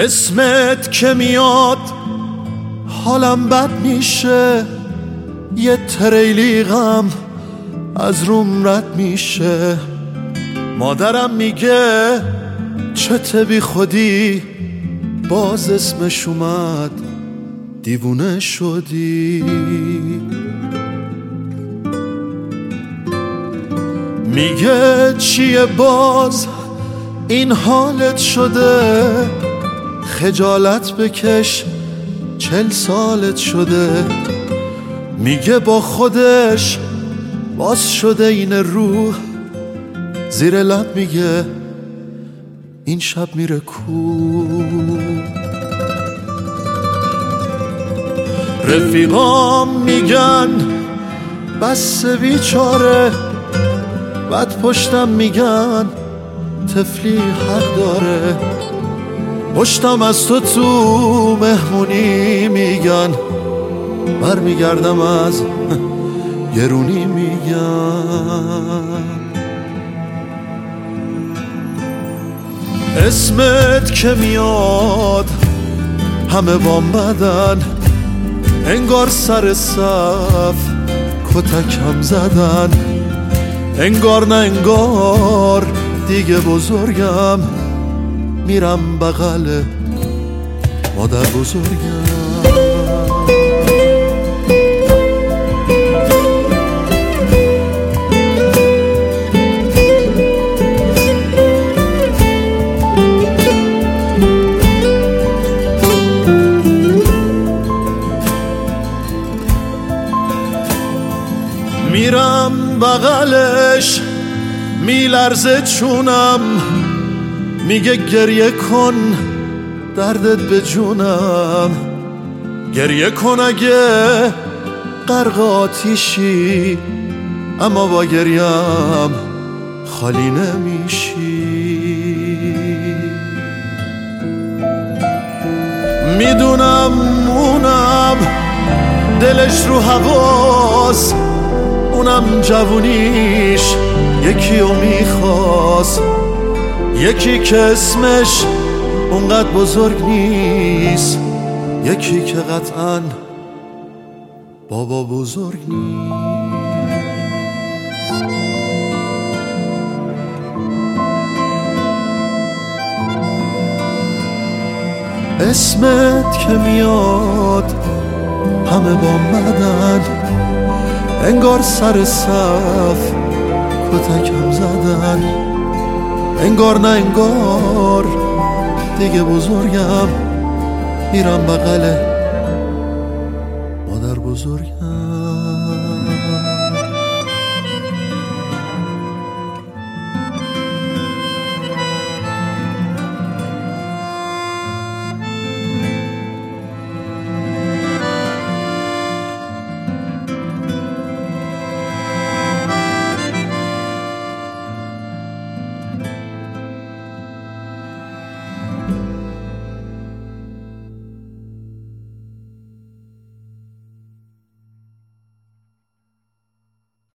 اسمت که میاد حالم بد میشه، یه تریلی غم از روم رد میشه. مادرم میگه چته بی خودی، باز اسمش اومد دیوونه شدی. میگه چیه باز این حالت شده، خجالت بکش 40 سالت شده. میگه با خودش باز شده این روح، زیر لب میگه این شب میره کو. رفیقام میگن بس بیچاره، بعد پشتم میگن طفلی حق داره. پشتم از تو مهمونی میگن، برمیگردم از گرونی میگن. اسمت که میاد همه بام بدن، انگار سر صف کتکم زدن. انگار نه انگار دیگه بزرگم، میرم بغل مادر بزرگم. میرم بغلش میلرزه چونم، میگه گریه کن دردت به جونم. گریه کن اگه غرق آتیشی، اما با گریم خالی نمیشی. میدونم اونم دلش رو هواست، اونم جوونیش یکی رو میخواست، یکی که اسمش اونقدر بزرگ نیست، یکی که قطعاً بابا بزرگ نیست. اسمت که میاد همه با مدن، انگار سر صف کتکم زدن. انگار نه انگار دیگه بزرگم، میرم بغل مادر بزرگم.